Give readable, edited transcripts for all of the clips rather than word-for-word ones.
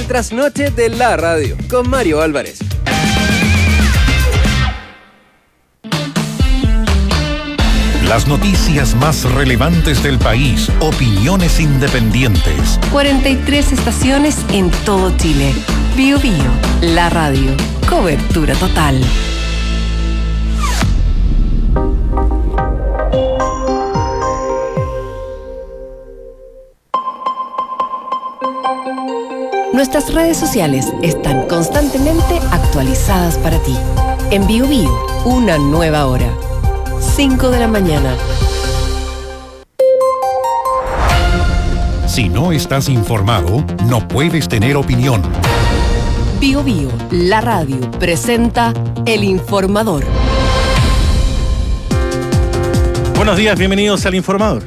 El trasnoche de la radio, con Mario Álvarez. Las noticias más relevantes del país, opiniones independientes. 43 estaciones en todo Chile. Bío Bío, la radio. Cobertura total. Nuestras redes sociales están constantemente actualizadas para ti. En Bío Bío, una nueva hora. 5 de la mañana. Si no estás informado, no puedes tener opinión. Bío Bío, la radio, presenta El Informador. Buenos días, bienvenidos al Informador.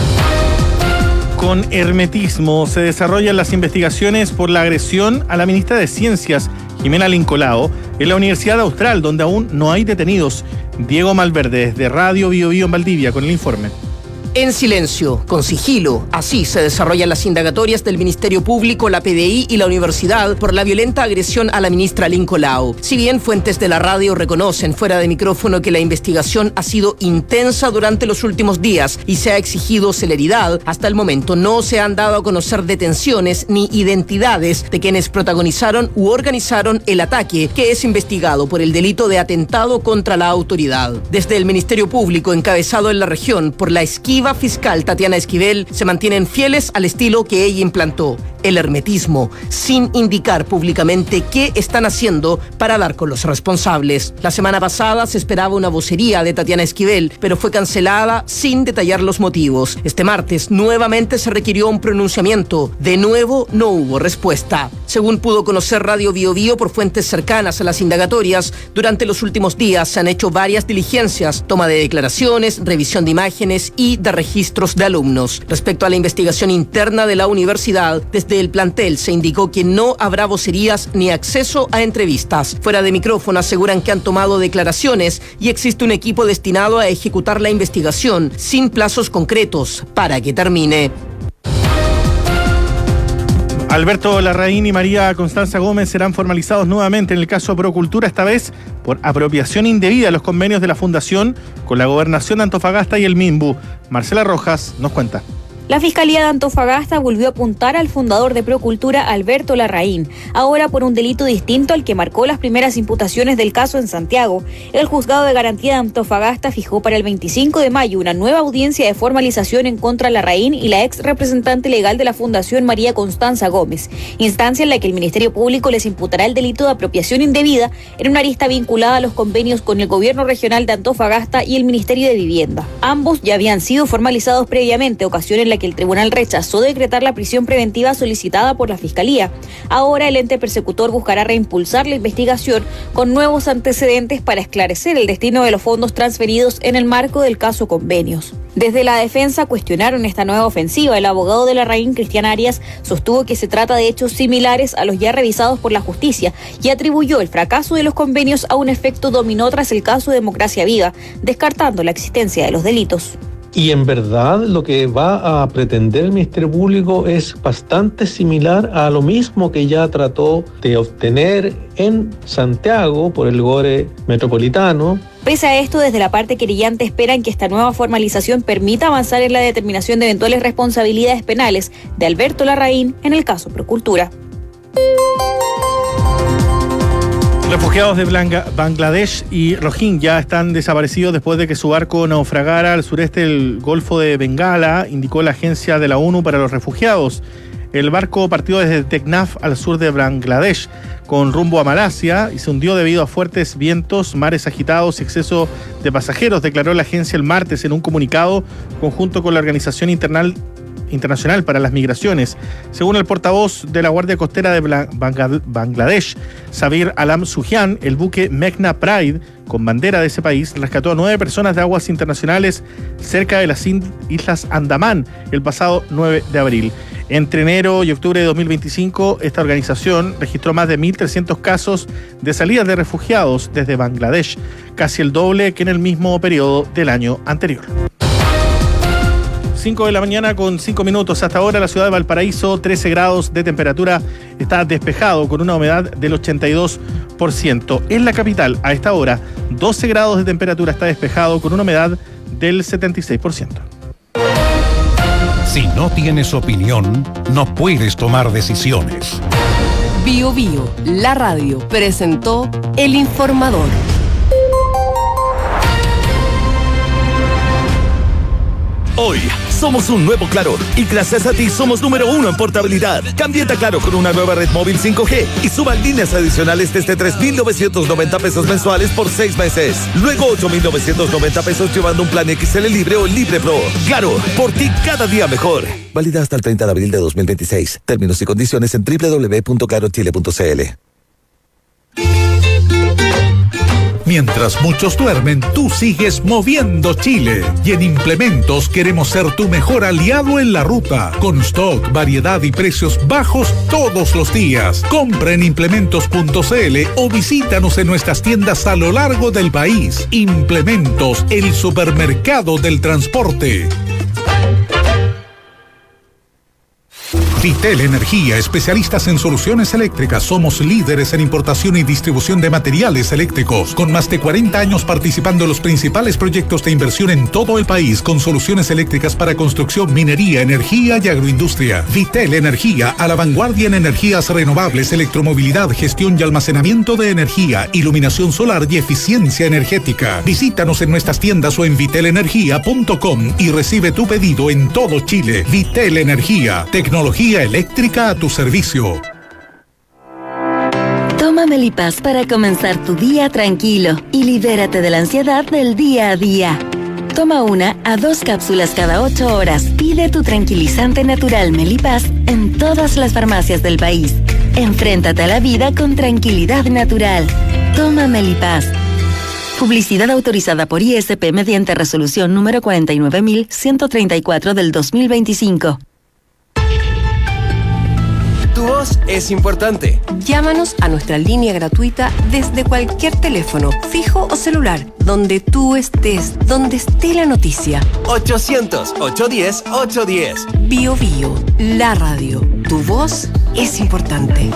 Con hermetismo se desarrollan las investigaciones por la agresión a la ministra de Ciencias, Jimena Lincolao, en la Universidad Austral, donde aún no hay detenidos. Diego Malverde, desde Radio Bío Bío en Valdivia, con el informe. En silencio, con sigilo, así se desarrollan las indagatorias del Ministerio Público, la PDI y la Universidad por la violenta agresión a la ministra Lincolao. Si bien fuentes de la radio reconocen fuera de micrófono que la investigación ha sido intensa durante los últimos días y se ha exigido celeridad, hasta el momento no se han dado a conocer detenciones ni identidades de quienes protagonizaron u organizaron el ataque, que es investigado por el delito de atentado contra la autoridad. Desde el Ministerio Público, encabezado en la región por la esquiva fiscal Tatiana Esquivel, se mantienen fieles al estilo que ella implantó, el hermetismo, sin indicar públicamente qué están haciendo para dar con los responsables. La semana pasada se esperaba una vocería de Tatiana Esquivel, pero fue cancelada sin detallar los motivos. Este martes nuevamente se requirió un pronunciamiento. De nuevo no hubo respuesta. Según pudo conocer Radio Bío Bío por fuentes cercanas a las indagatorias, durante los últimos días se han hecho varias diligencias, toma de declaraciones, revisión de imágenes y de registros de alumnos. Respecto a la investigación interna de la universidad, desde el plantel se indicó que no habrá vocerías ni acceso a entrevistas. Fuera de micrófono aseguran que han tomado declaraciones y existe un equipo destinado a ejecutar la investigación sin plazos concretos para que termine. Alberto Larraín y María Constanza Gómez serán formalizados nuevamente en el caso Procultura, esta vez por apropiación indebida de los convenios de la Fundación con la Gobernación de Antofagasta y el MIMBU. Marcela Rojas nos cuenta. La Fiscalía de Antofagasta volvió a apuntar al fundador de Procultura, Alberto Larraín, ahora por un delito distinto al que marcó las primeras imputaciones del caso en Santiago. El Juzgado de Garantía de Antofagasta fijó para el 25 de mayo una nueva audiencia de formalización en contra de Larraín y la ex representante legal de la Fundación, María Constanza Gómez, instancia en la que el Ministerio Público les imputará el delito de apropiación indebida en una arista vinculada a los convenios con el Gobierno Regional de Antofagasta y el Ministerio de Vivienda. Ambos ya habían sido formalizados previamente, ocasión en la que el tribunal rechazó decretar la prisión preventiva solicitada por la Fiscalía. Ahora el ente persecutor buscará reimpulsar la investigación con nuevos antecedentes para esclarecer el destino de los fondos transferidos en el marco del caso Convenios. Desde la defensa cuestionaron esta nueva ofensiva. El abogado de Larraín, Cristian Arias, sostuvo que se trata de hechos similares a los ya revisados por la justicia y atribuyó el fracaso de los convenios a un efecto dominó tras el caso Democracia Viva, descartando la existencia de los delitos. Y en verdad lo que va a pretender el Ministerio Público es bastante similar a lo mismo que ya trató de obtener en Santiago por el GORE Metropolitano. Pese a esto, desde la parte querellante esperan que esta nueva formalización permita avanzar en la determinación de eventuales responsabilidades penales de Alberto Larraín en el caso Procultura. Refugiados de Bangladesh y Rohingya están desaparecidos después de que su barco naufragara al sureste del Golfo de Bengala, indicó la Agencia de la ONU para los Refugiados. El barco partió desde Teknaf al sur de Bangladesh con rumbo a Malasia y se hundió debido a fuertes vientos, mares agitados y exceso de pasajeros, declaró la agencia el martes en un comunicado conjunto con la Organización Internacional para las Migraciones. Según el portavoz de la Guardia Costera de Bangladesh, Sabir Alam Sujan, el buque Meghna Pride, con bandera de ese país, rescató a 9 personas de aguas internacionales cerca de las Islas Andamán el pasado 9 de abril. Entre enero y octubre de 2025, esta organización registró más de 1.300 casos de salidas de refugiados desde Bangladesh, casi el doble que en el mismo periodo del año anterior. 5 de la mañana con 5 minutos. Hasta ahora la ciudad de Valparaíso, 13 grados de temperatura, está despejado con una humedad del 82%. En la capital, a esta hora, 12 grados de temperatura, está despejado con una humedad del 76%. Si no tienes opinión, no puedes tomar decisiones. Bio Bio, la radio, presentó El Informador. Hoy somos un nuevo Claro y gracias a ti somos número 1 en portabilidad. Cámbiate a Claro con una nueva red móvil 5G y suba líneas adicionales desde 3,990 pesos mensuales por 6 meses. Luego 8,990 pesos llevando un plan XL Libre o Libre Pro. Claro, por ti cada día mejor. Válida hasta el 30 de abril de 2026. Términos y condiciones en www.clarochile.cl. Mientras muchos duermen, tú sigues moviendo Chile. Y en Implementos queremos ser tu mejor aliado en la ruta. Con stock, variedad y precios bajos todos los días. Compra en implementos.cl o visítanos en nuestras tiendas a lo largo del país. Implementos, el supermercado del transporte. Vitel Energía, especialistas en soluciones eléctricas. Somos líderes en importación y distribución de materiales eléctricos. Con más de 40 años participando en los principales proyectos de inversión en todo el país, con soluciones eléctricas para construcción, minería, energía y agroindustria. Vitel Energía, a la vanguardia en energías renovables, electromovilidad, gestión y almacenamiento de energía, iluminación solar y eficiencia energética. Visítanos en nuestras tiendas o en vitelenergia.com y recibe tu pedido en todo Chile. Vitel Energía, tecnología eléctrica a tu servicio. Toma Melipaz para comenzar tu día tranquilo y libérate de la ansiedad del día a día. Toma 1 a 2 cápsulas cada 8 horas. Pide tu tranquilizante natural Melipaz en todas las farmacias del país. Enfréntate a la vida con tranquilidad natural. Toma Melipaz. Publicidad autorizada por ISP mediante resolución número 49.134 del 2025. Tu voz es importante. Llámanos a nuestra línea gratuita desde cualquier teléfono, fijo o celular, donde tú estés, donde esté la noticia. 800-810-810. Bio Bio, la radio. Tu voz es importante.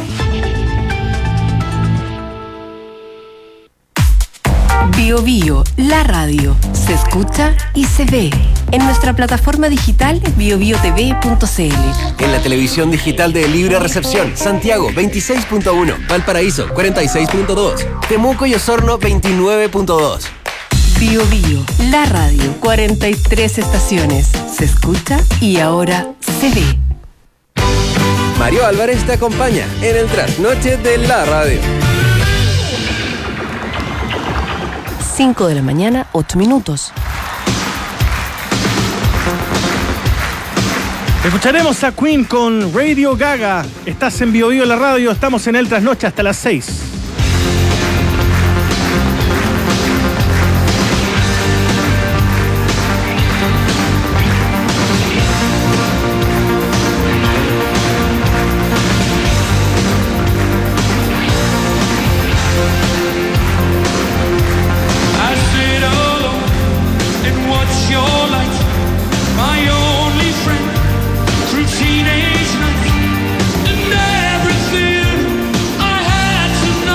Bio Bio, la radio. Se escucha y se ve. En nuestra plataforma digital biobiotv.cl. En la televisión digital de Libre Recepción, Santiago 26.1, Valparaíso 46.2, Temuco y Osorno 29.2. Bio Bio, la radio. 43 estaciones. Se escucha y ahora se ve. Mario Álvarez te acompaña en el trasnoche de la radio. 5 de la mañana, 8 minutos. Escucharemos a Queen con Radio Gaga. Estás en Bio Bio la radio, estamos en el trasnoche hasta las 6. Teenage nights and everything I had to know.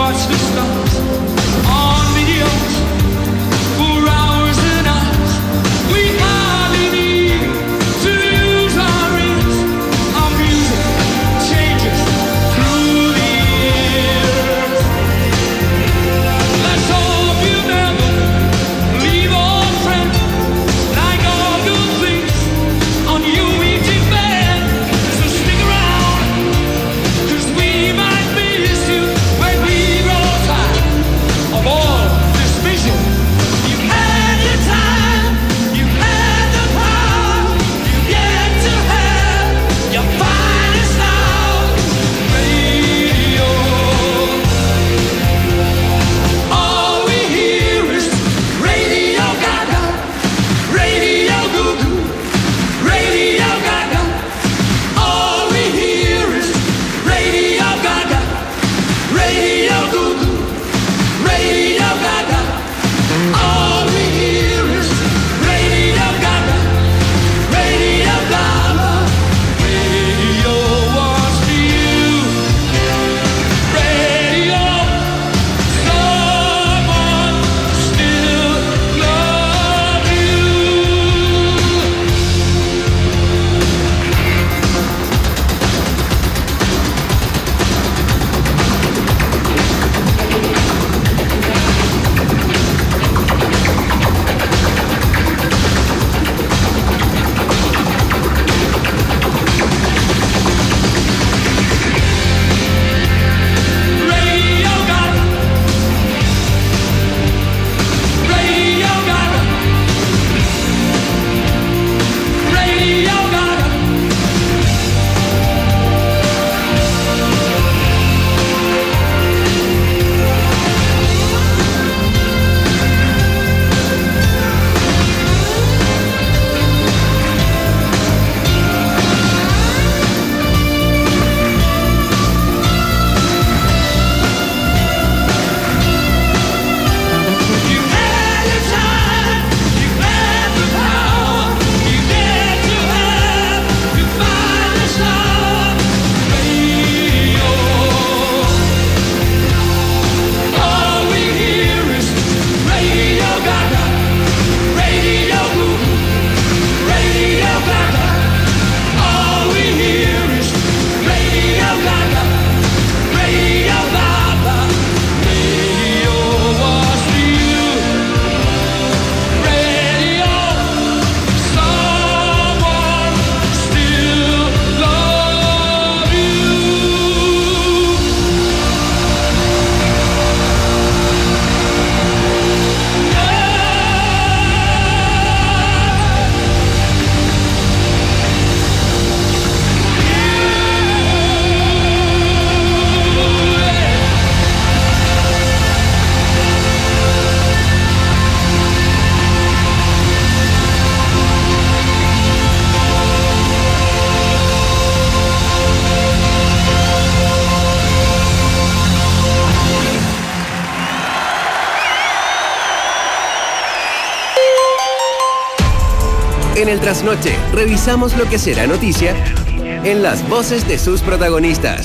En el Trasnoche, revisamos lo que será noticia en las voces de sus protagonistas.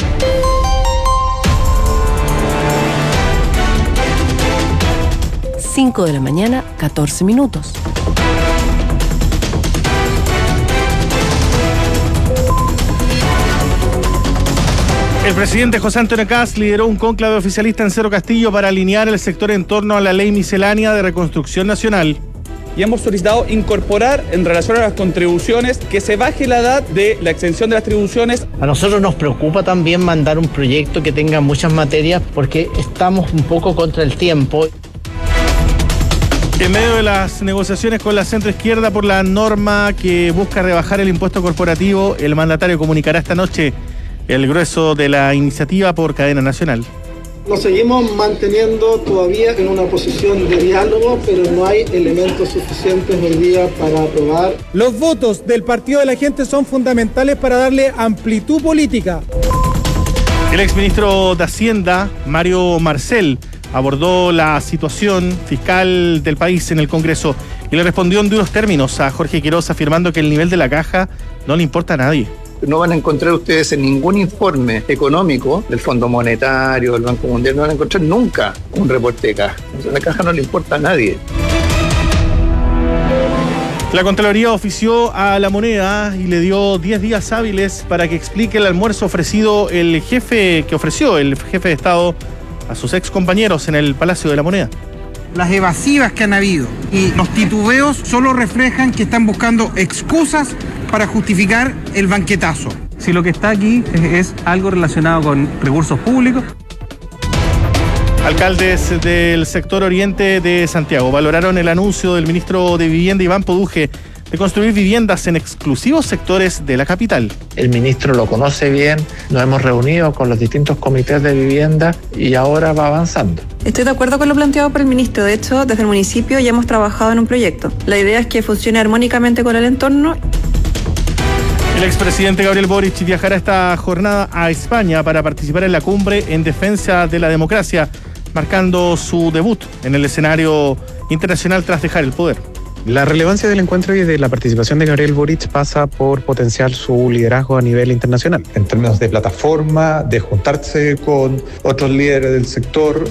Cinco de la mañana, 14 minutos. El presidente José Antonio Kast lideró un cónclave oficialista en Cerro Castillo para alinear el sector en torno a la ley miscelánea de reconstrucción nacional. Y hemos solicitado incorporar, en relación a las contribuciones, que se baje la edad de la exención de las atribuciones. A nosotros nos preocupa también mandar un proyecto que tenga muchas materias porque estamos un poco contra el tiempo. En medio de las negociaciones con la centroizquierda por la norma que busca rebajar el impuesto corporativo, el mandatario comunicará esta noche el grueso de la iniciativa por cadena nacional. Nos seguimos manteniendo todavía en una posición de diálogo, pero no hay elementos suficientes hoy día para aprobar. Los votos del Partido de la Gente son fundamentales para darle amplitud política. El exministro de Hacienda, Mario Marcel, abordó la situación fiscal del país en el Congreso y le respondió en duros términos a Jorge Quiroz, afirmando que el nivel de la caja no le importa a nadie. no van a encontrar ustedes en ningún informe económico del Fondo Monetario, del Banco Mundial, no van a encontrar nunca un reporte de caja. O sea, la caja no le importa a nadie. La Contraloría ofició a La Moneda y le dio 10 días hábiles para que explique el almuerzo ofrecido el jefe de Estado a sus ex compañeros en el Palacio de La Moneda. Las evasivas que han habido y los titubeos solo reflejan que están buscando excusas para justificar el banquetazo. Si lo que está aquí es algo relacionado con recursos públicos. Alcaldes del sector oriente de Santiago valoraron el anuncio del ministro de Vivienda, Iván Poduje, de construir viviendas en exclusivos sectores de la capital. El ministro lo conoce bien, nos hemos reunido con los distintos comités de vivienda y ahora va avanzando. Estoy de acuerdo con lo planteado por el ministro. De hecho, desde el municipio ya hemos trabajado en un proyecto. La idea es que funcione armónicamente con el entorno. El expresidente Gabriel Boric viajará esta jornada a España para participar en la cumbre en defensa de la democracia, marcando su debut en el escenario internacional tras dejar el poder. La relevancia del encuentro y de la participación de Gabriel Boric pasa por potenciar su liderazgo a nivel internacional. En términos de plataforma, de juntarse con otros líderes del sector.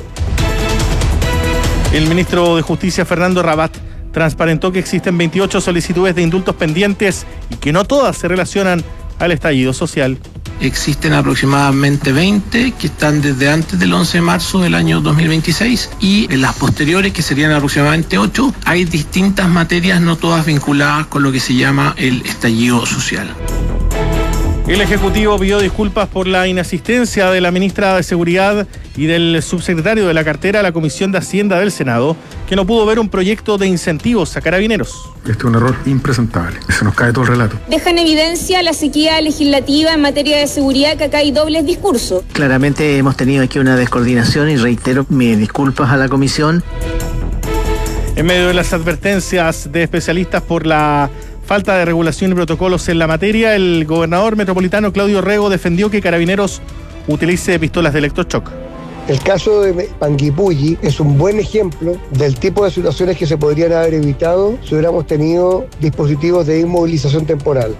El ministro de Justicia, Fernando Rabat, transparentó que existen 28 solicitudes de indultos pendientes y que no todas se relacionan al estallido social. Existen aproximadamente 20 que están desde antes del 11 de marzo del año 2026 y en las posteriores, que serían aproximadamente 8, hay distintas materias, no todas vinculadas con lo que se llama el estallido social. El Ejecutivo pidió disculpas por la inasistencia de la ministra de Seguridad y del subsecretario de la cartera a la Comisión de Hacienda del Senado, que no pudo ver un proyecto de incentivos a carabineros. Este es un error impresentable, se nos cae todo el relato. Deja en evidencia la sequía legislativa en materia de seguridad, que acá hay dobles discursos. Claramente hemos tenido aquí una descoordinación y reitero mis disculpas a la comisión. En medio de las advertencias de especialistas por la falta de regulación y protocolos en la materia, el gobernador metropolitano Claudio Rego defendió que Carabineros utilice pistolas de electroshock. El caso de Panguipulli es un buen ejemplo del tipo de situaciones que se podrían haber evitado si hubiéramos tenido dispositivos de inmovilización temporal.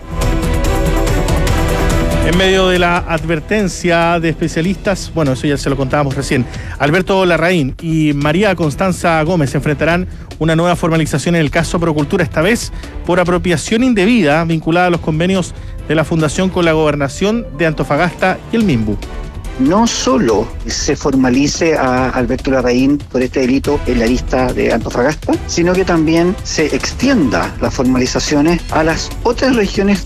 En medio de la advertencia de especialistas, bueno, eso ya se lo contábamos recién, Alberto Larraín y María Constanza Gómez enfrentarán una nueva formalización en el caso Procultura, esta vez por apropiación indebida vinculada a los convenios de la Fundación con la Gobernación de Antofagasta y el MIMBU. No solo se formalice a Alberto Larraín por este delito en la lista de Antofagasta, sino que también se extienda las formalizaciones a las otras regiones.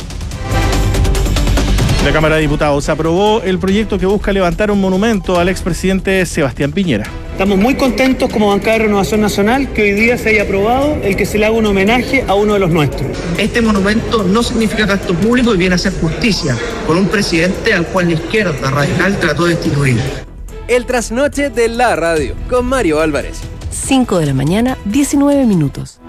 La Cámara de Diputados aprobó el proyecto que busca levantar un monumento al expresidente Sebastián Piñera. Estamos muy contentos como bancada de Renovación Nacional que hoy día se haya aprobado el que se le haga un homenaje a uno de los nuestros. Este monumento no significa gasto público y viene a hacer justicia por un presidente al cual la izquierda radical trató de destituir. El trasnoche de la radio con Mario Álvarez. 5 de la mañana, 19 minutos.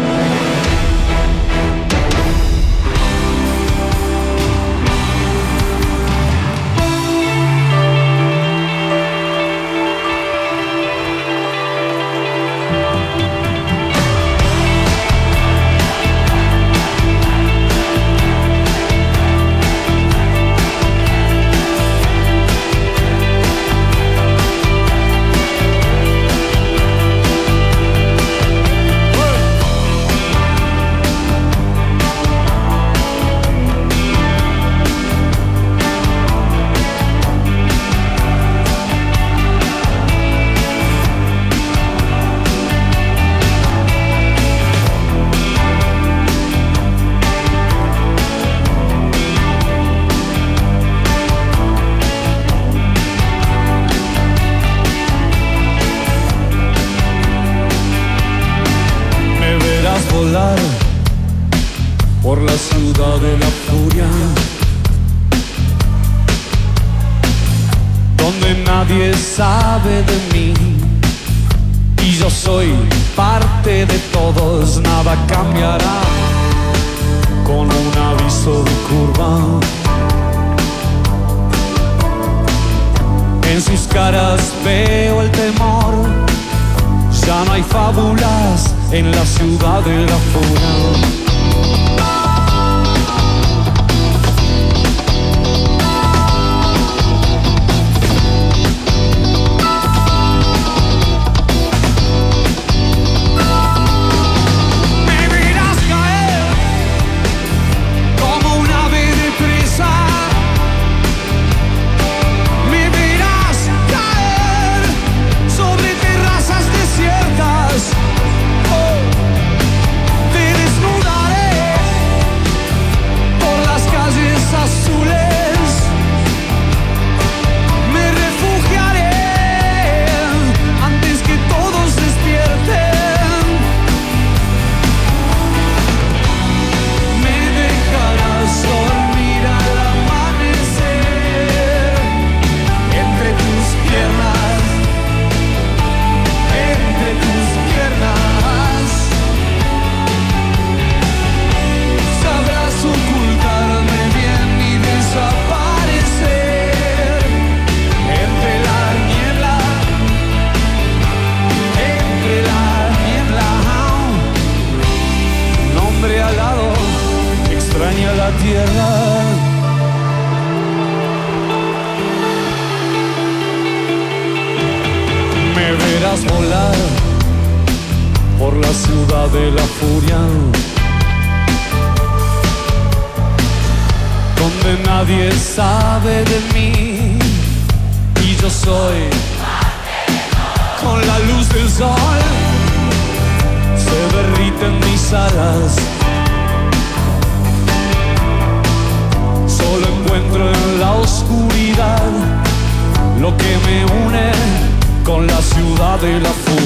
Por la ciudad de la furia, donde nadie sabe de mí y yo soy parte de todos. Nada cambiará con un aviso de curva. En sus caras veo el temor. Ya no hay fábulas en la ciudad de la furia. quieras volar por la ciudad de la furia, donde nadie sabe de mí y yo soy con la luz del sol, se derriten mis alas, solo encuentro en la oscuridad lo que me une con la ciudad de la furia.